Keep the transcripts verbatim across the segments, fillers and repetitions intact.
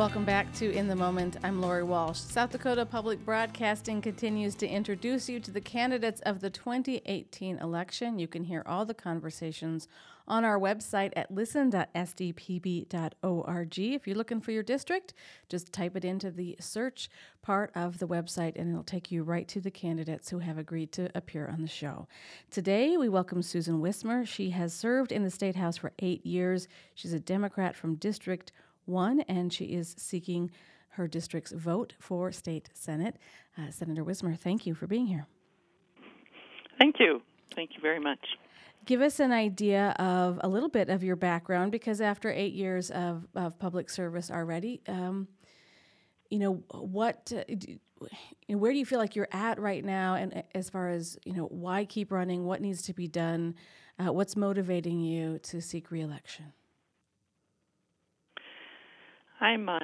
Welcome back to In the Moment. I'm Lori Walsh. South Dakota Public Broadcasting continues to introduce you to the candidates of the twenty eighteen election. You can hear all the conversations on our website at listen dot s d p b dot org. If you're looking for your district, just type it into the search part of the website and it'll take you right to the candidates who have agreed to appear on the show. Today, we welcome Susan Wismer. She has served in the State House for eight years. She's a Democrat from District one, and she is seeking her district's vote for state senate. Uh, Senator Wismer, thank you for being here. Thank you. Thank you very much. Give us an idea of a little bit of your background, because after eight years of, of public service already, um, you know, what, uh, do, where do you feel like you're at right now? And as far as, you know, why keep running, what needs to be done, uh, what's motivating you to seek reelection? I'm. Uh,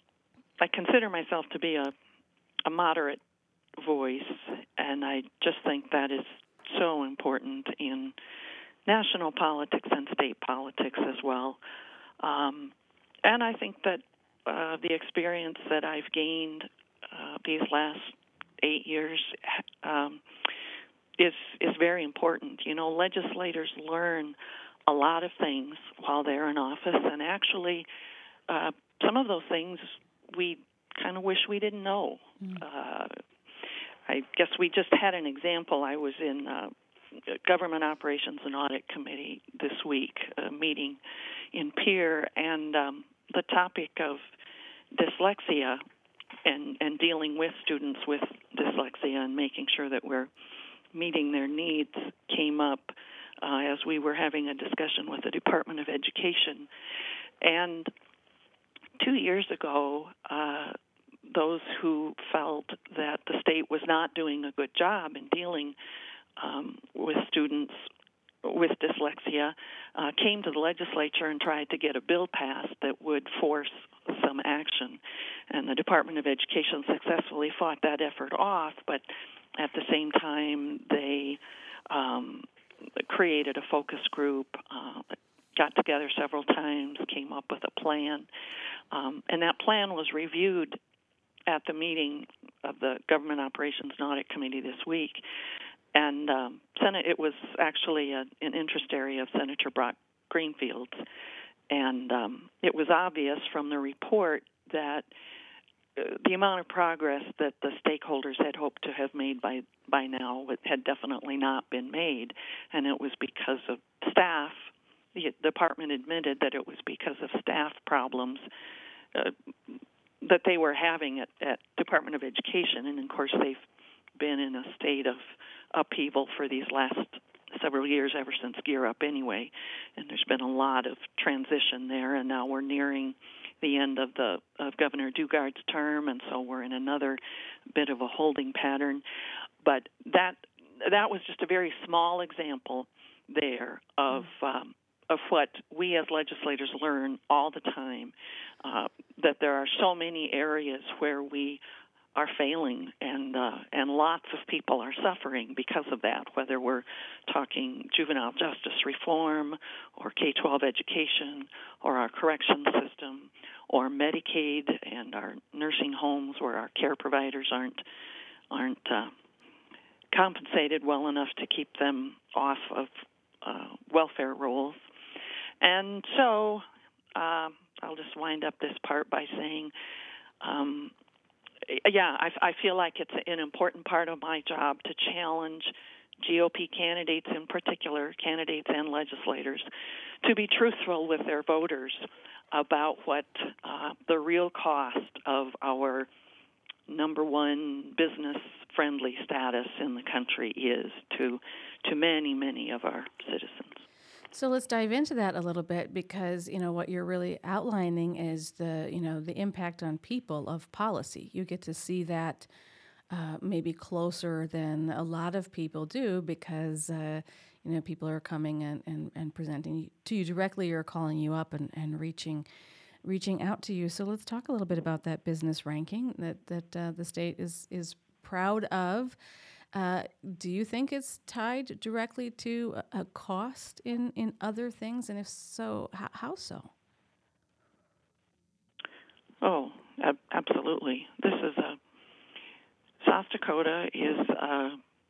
I consider myself to be a, a moderate voice, and I just think that is so important in national politics and state politics as well. Um, and I think that uh, the experience that I've gained uh, these last eight years um, is is very important. You know, legislators learn a lot of things while they're in office, and actually. Uh, Some of those things we kind of wish we didn't know. Mm. Uh, I guess we just had an example. I was in uh, Government Operations and Audit Committee this week, a meeting in Pierre, and um, the topic of dyslexia and, and dealing with students with dyslexia and making sure that we're meeting their needs came up uh, as we were having a discussion with the Department of Education. And Two years ago, uh, those who felt that the state was not doing a good job in dealing um, with students with dyslexia uh, came to the legislature and tried to get a bill passed that would force some action. And the Department of Education successfully fought that effort off, but at the same time, they um, created a focus group, uh, got together several times, came up with a plan. Um, and that plan was reviewed at the meeting of the Government Operations and Audit Committee this week. And um, Senate, it was actually a, an interest area of Senator Brock Greenfield's. And um, it was obvious from the report that uh, the amount of progress that the stakeholders had hoped to have made by, by now had definitely not been made. And it was because of staff. The department admitted that it was because of staff problems uh, that they were having at, at Department of Education. And, of course, they've been in a state of upheaval for these last several years, ever since Gear Up anyway. And there's been a lot of transition there, and now we're nearing the end of the of Governor Dugard's term, and so we're in another bit of a holding pattern. But that that was just a very small example there of um, of what we as legislators learn all the time, uh, that there are so many areas where we are failing, and uh, and lots of people are suffering because of that, whether we're talking juvenile justice reform or K twelve education or our correction system or Medicaid and our nursing homes where our care providers aren't aren't uh, compensated well enough to keep them off of uh, welfare rolls. And so uh, I'll just wind up this part by saying, um, yeah, I, I feel like it's an important part of my job to challenge G O P candidates in particular, candidates and legislators, to be truthful with their voters about what uh, the real cost of our number one business-friendly status in the country is to to many, many of our citizens. So let's dive into that a little bit, because, you know, what you're really outlining is the, you know, the impact on people of policy. You get to see that uh, maybe closer than a lot of people do, because, uh, you know, people are coming and, and, and presenting to you directly or calling you up and, and reaching reaching out to you. So let's talk a little bit about that business ranking that, that uh, the state is, is proud of. Uh, do you think it's tied directly to a, a cost in, in other things? And if so, how, how so? Oh, ab- absolutely. This is a South Dakota is a,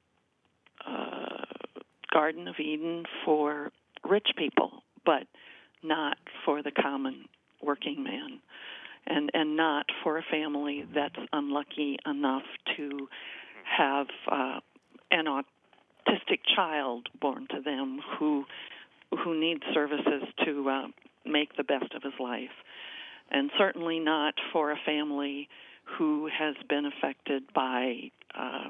a Garden of Eden for rich people, but not for the common working man, and and not for a family that's unlucky enough to have uh, an autistic child born to them who who needs services to uh, make the best of his life, and certainly not for a family who has been affected by uh,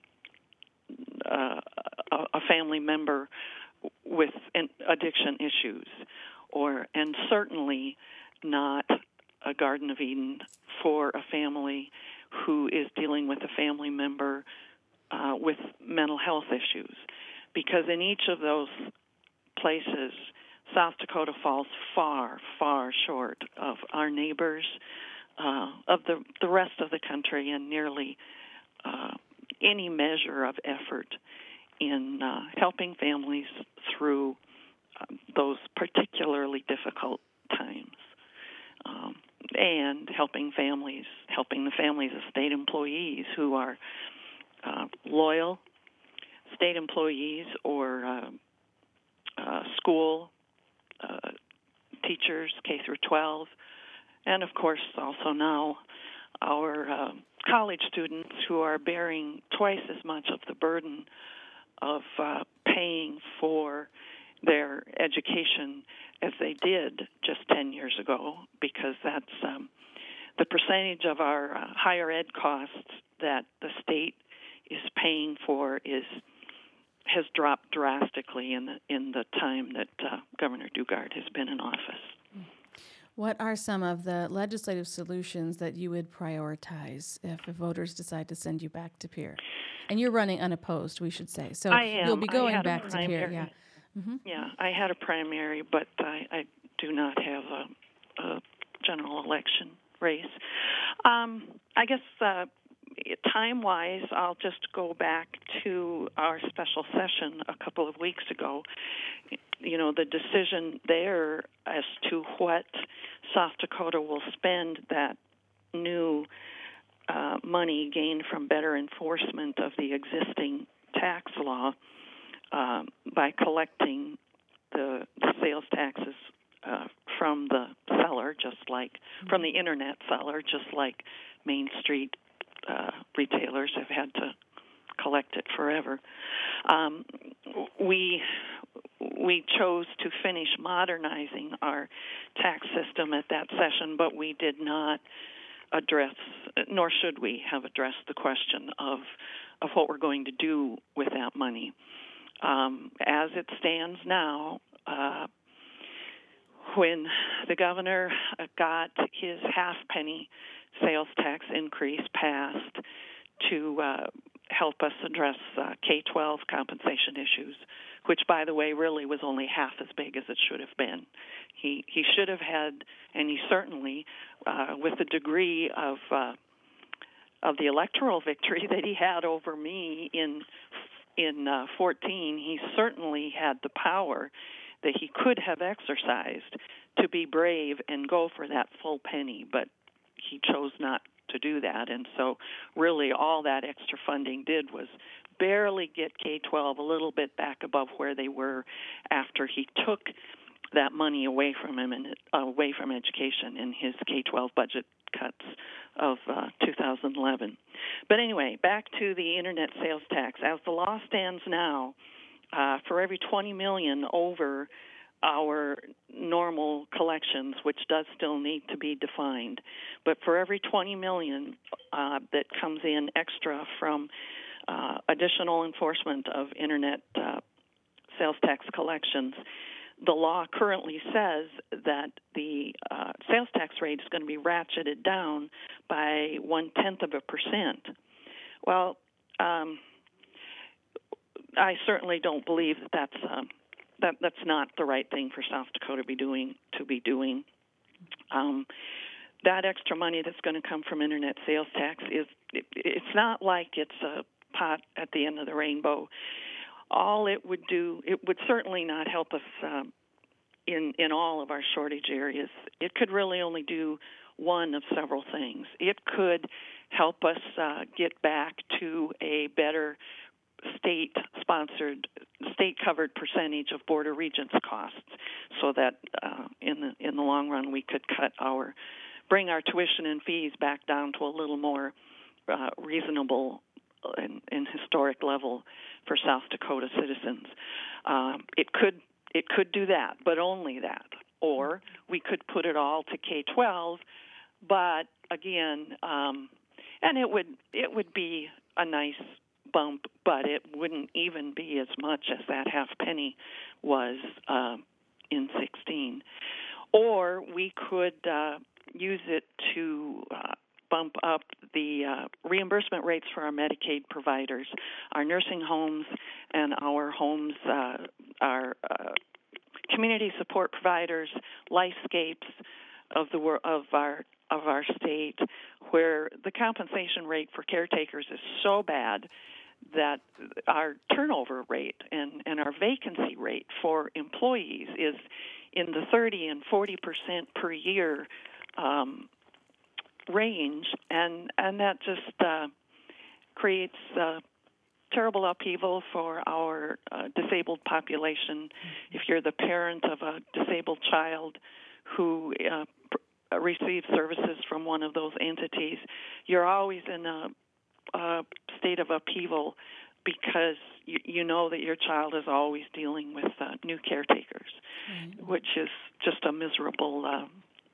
uh, a family member with addiction issues, or and certainly not a Garden of Eden for a family who is dealing with a family member uh, with mental health issues, because in each of those places, South Dakota falls far, far short of our neighbors, uh, of the the rest of the country, and nearly uh, any measure of effort in uh, helping families through uh, those particularly difficult times, um, and helping families, helping the families of state employees who are uh, loyal state employees or uh, uh, school uh, teachers, K through twelve, and of course also now our uh, college students who are bearing twice as much of the burden of uh, paying for their education as they did just ten years ago, because that's um, the percentage of our uh, higher ed costs that the state is paying for is has dropped drastically in the in the time that uh, Governor Dugard has been in office. What are some of the legislative solutions that you would prioritize if voters decide to send you back to Pierre? And you're running unopposed, we should say. So I am. you'll be going back to primary. Pierre. Yeah. Mm-hmm. Yeah, I had a primary, but I, I do not have a, a general election race. Um, I guess uh, time-wise, I'll just go back to our special session a couple of weeks ago. You know, the decision there as to what South Dakota will spend that new uh, money gained from better enforcement of the existing tax law uh, by collecting the, the sales taxes uh, from the seller, just like mm-hmm. from the internet seller, just like Main Street uh, retailers have had to collect it forever. Um, we we chose to finish modernizing our tax system at that session, but we did not address, nor should we have addressed, the question of of what we're going to do with that money. Um, as it stands now, uh, when the governor got his half penny sales tax increase passed to uh, help us address uh, K twelve compensation issues, which, by the way, really was only half as big as it should have been. He he should have had, and he certainly, uh, with the degree of uh, of the electoral victory that he had over me in in uh, fourteen, he certainly had the power that he could have exercised to be brave and go for that full penny, but he chose not to do that. And so really all that extra funding did was barely get K twelve a little bit back above where they were after he took that money away from him and uh, away from education in his K twelve budget cuts of uh, two thousand eleven. But anyway, back to the internet sales tax. As the law stands now, uh, for every twenty million dollars over our normal collections, which does still need to be defined, but for every twenty million dollars uh, that comes in extra from uh, additional enforcement of internet uh, sales tax collections, the law currently says that the uh, sales tax rate is going to be ratcheted down by one-tenth of a percent. Well, um, I certainly don't believe that that's um, that that's not the right thing for South Dakota to be doing. To be doing, um, that extra money that's going to come from internet sales tax is it, it's not like it's a pot at the end of the rainbow. All it would do, it would certainly not help us um, in in all of our shortage areas. It could really only do one of several things. It could help us uh, get back to a better state-sponsored, state-covered percentage of Board of Regents costs, so that uh, in the in the long run we could cut our, bring our tuition and fees back down to a little more uh, reasonable and, and historic level for South Dakota citizens. Um, it could it could do that, but only that. Or we could put it all to K twelve, but again, um, and it would it would be a nice bump, but it wouldn't even be as much as that half penny was uh, in sixteen. Or we could uh, use it to uh, bump up the uh, reimbursement rates for our Medicaid providers, our nursing homes, and our homes, uh, our uh, community support providers, Lifescapes of the of our of our state, where the compensation rate for caretakers is so bad that our turnover rate and, and our vacancy rate for employees is in the thirty and forty percent per year um, range, and and that just uh, creates uh, terrible upheaval for our uh, disabled population. If you're the parent of a disabled child who uh, pr- receives services from one of those entities, you're always in a Uh, state of upheaval because you, you know that your child is always dealing with uh, new caretakers, mm-hmm. which is just a miserable, uh,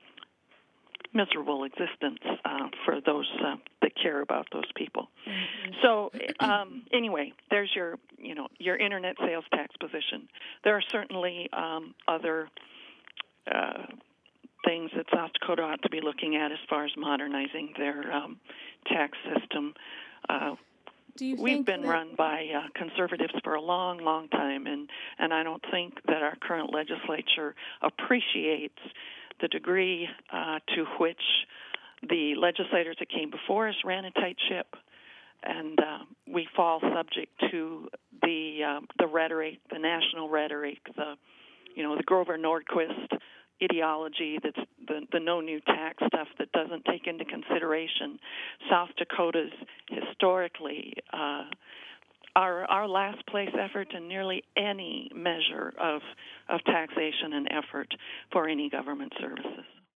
miserable existence uh, for those uh, that care about those people. Mm-hmm. So um, anyway, there's your, you know, your internet sales tax position. There are certainly um, other uh, things that South Dakota ought to be looking at as far as modernizing their um, tax system. Uh, Do you we've think been that... run by uh, conservatives for a long, long time, and, and I don't think that our current legislature appreciates the degree uh, to which the legislators that came before us ran a tight ship, and uh, we fall subject to the uh, the rhetoric, the national rhetoric, the you know the Grover Nordquist ideology, that's the, the no new tax stuff that doesn't take into consideration South Dakota's historically uh, our our last place effort in nearly any measure of of taxation and effort for any government services.